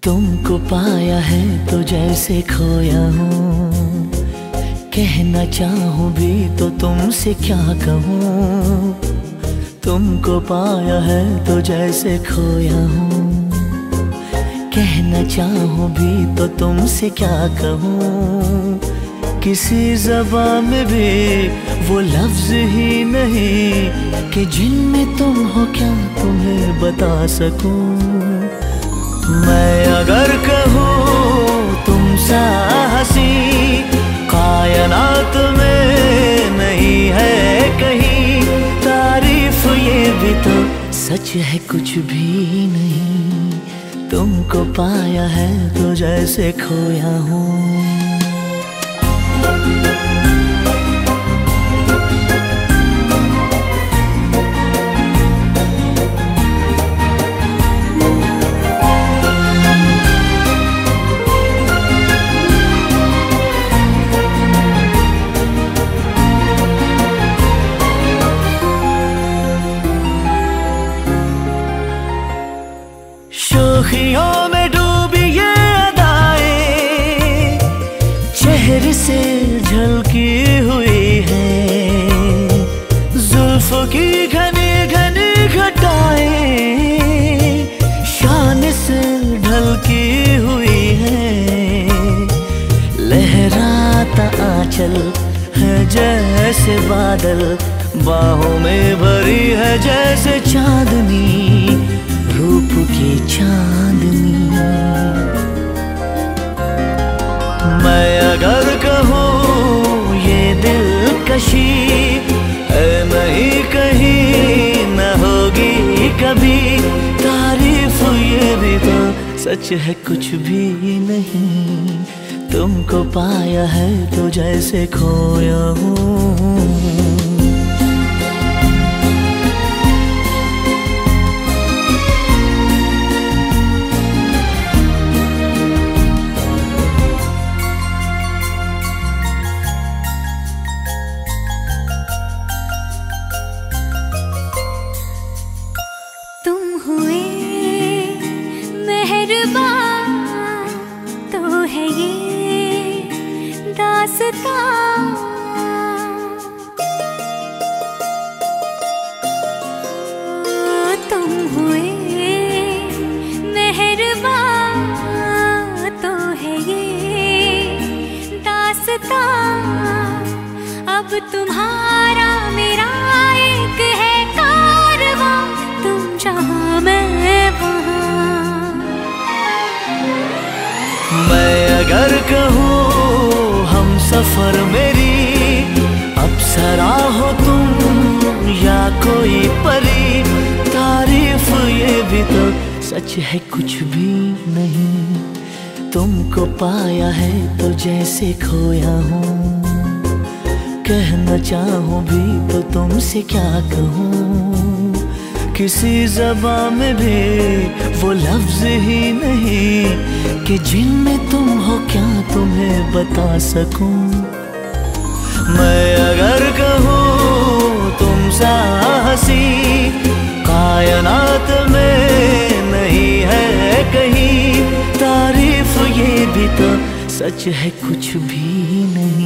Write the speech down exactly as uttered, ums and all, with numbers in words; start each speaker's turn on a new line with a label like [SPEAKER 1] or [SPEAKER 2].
[SPEAKER 1] तुमको पाया है तो जैसे खोया हूँ, कहना चाहूँ भी तो तुमसे क्या कहूँ। तुमको पाया है तो जैसे खोया हूँ, कहना चाहूँ भी तो तुमसे क्या कहूँ। किसी ज़बान में भी वो लफ्ज़ ही नहीं कि जिनमें तुम हो क्या तुम्हें बता सकूँ। मैं अगर कहूँ तुम सा हंसी कायनात में नहीं है कहीं, तारीफ ये भी तो सच है कुछ भी नहीं। तुमको पाया है तो जैसे खोया हूँ। शोखियों में डूबी ये अदाएं चेहरे से झलकी हुई है, जुल्फों की घनी घनी घटाएं शान से ढलकी हुई है। लहराता आंचल है जैसे बादल, बाहों में भरी है जैसे चांदनी, रूप की चांदनी। मैं अगर कहूँ ये दिलकशी है नहीं कहीं न होगी कभी, तारीफ ये भी तो सच है कुछ भी नहीं। तुमको पाया है तो जैसे खोया हूँ।
[SPEAKER 2] तुम हुए मेहरबान तो है ये दास्तां, तुम हुए मेहरबान तो है ये दास्तां। अब तुम्हारा मेरा एक है कारवां, तुम जहाँ मैं वहाँ।
[SPEAKER 1] मैं अगर कहूँ हम सफर मेरी अप्सरा हो तुम या कोई परी, तारीफ ये भी तो सच है कुछ भी नहीं। तुमको पाया है तो जैसे खोया हूँ, कहना चाहूँ भी तो तुमसे क्या कहूँ। किसी ज़बान में भी वो लफ्ज़ ही नहीं कि जिनमें तुम हो क्या तुम्हें बता सकूं। मैं अगर कहूँ तुम सा हंसी कायनात में नहीं है कहीं, तारीफ ये भी तो सच है कुछ भी नहीं।